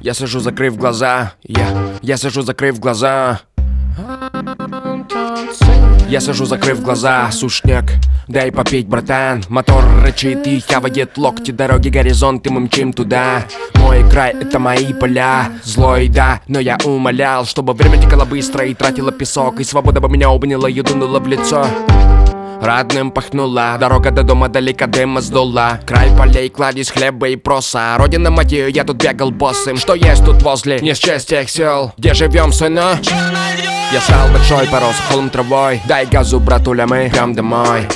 Я сижу, закрыв глаза. Я сижу, закрыв глаза. Я сижу, закрыв глаза, сушняк. Дай попить, братан. Мотор рычит и хавает локти. Дороги, горизонты, мы мчим туда. Мой край — это мои поля. Злой, да, но я умолял, чтобы время текало быстро и тратило песок. И свобода бы меня обняла и дунула в лицо. Родным пахнула, дорога до дома далека, дыма сдула. Край полей, кладезь хлеба и проса. Родина, мать ее, я тут бегал боссом. Что есть тут возле, не счесть тех сел. Где живем, сына? Я стал большой, порос холм травой. Дай газу, братуля, мы прям домой.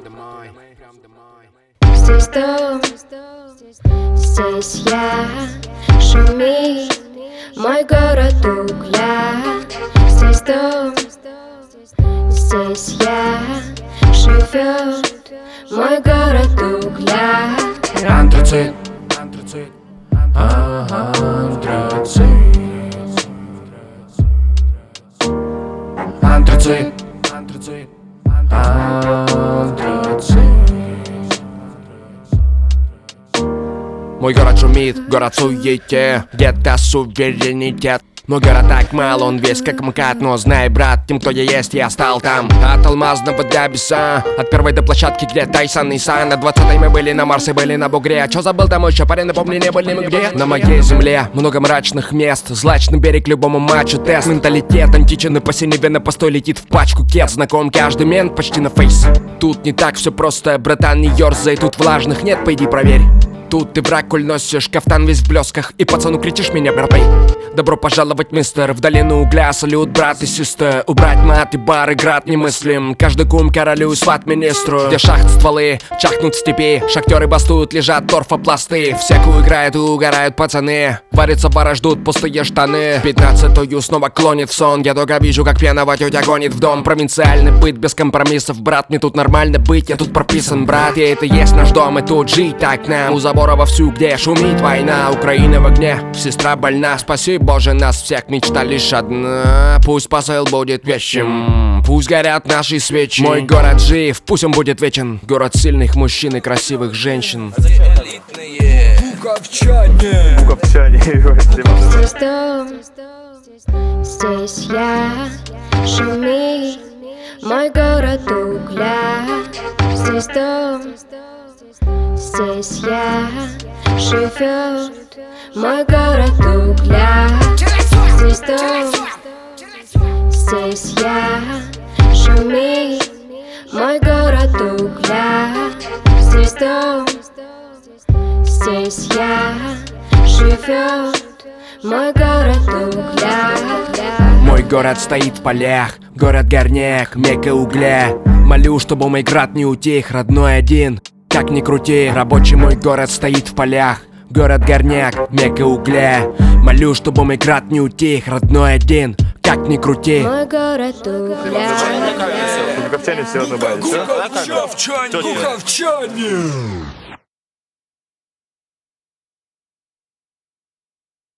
Здесь дом, здесь я, шумит мой город угля. Здесь дом, здесь я, живет мой город угля. Антрацит, антрацит, антрацит. Антрацит, антрацит, антрацит. Мой город шумит, город суете, где-то суверенитет. Мой город так мал, он весь как МКАД. Но знай, брат, тем, кто я есть, я стал там. От алмазного до беса, от первой до площадки, где Тайсон и Сан. На 20-й мы были на Марсе, были на бугре. А чё забыл там еще, парень, напомни, не были мы где? На моей земле много мрачных мест. Злачный берег любому матчу тест. Менталитет античен и по синеве на постой летит в пачку кет. Знаком каждый мент почти на фейс. Тут не так все просто, братан, не ёрзай. Тут влажных нет, пойди проверь. Тут ты враг, коль носишь кафтан весь в блесках. И пацану кричишь меня, братай. Добро пожаловать, мистер, в долину угля. Салют, брат и сестер. Убрать мат и бары, град немыслим. Каждый кум королю и сват министру. Где шахт стволы, чахнут степи. Шахтеры бастуют, лежат торфопласты. Всякую играют и угорают пацаны. Варятся бара, ждут пустые штаны. 15-ю снова клонит в сон. Я только вижу, как пьяного тетя гонит в дом. Провинциальный быт без компромиссов, брат. Мне тут нормально быть, я тут прописан, брат. И это есть наш дом, и тут жить так нам. У забора вовсю, где шумит война. Украина в огне, сестра больна. Спаси, Боже, нас всех, мечта лишь одна. Пусть посыл будет вещим, пусть горят наши свечи. Мой город жив, пусть он будет вечен. Город сильных мужчин и красивых женщин. Буковчане. Здесь дом, здесь я, шумит мой город угля. Здесь дом, здесь я, живет мой город угля. Здесь дом, здесь я, шумит мой город угля. Здесь дом, здесь я, живет мой город угля. Мой город стоит в полях, город горняк, мекка угля. Молю, чтобы мой град не утих, родной один. Как ни крути, рабочий мой город стоит в полях. Город горняк, мекка угля. Молю, чтобы мой град не утих, родной один. Как ни крути. Мой город угля. Буковчане все одно бали. Буковчане.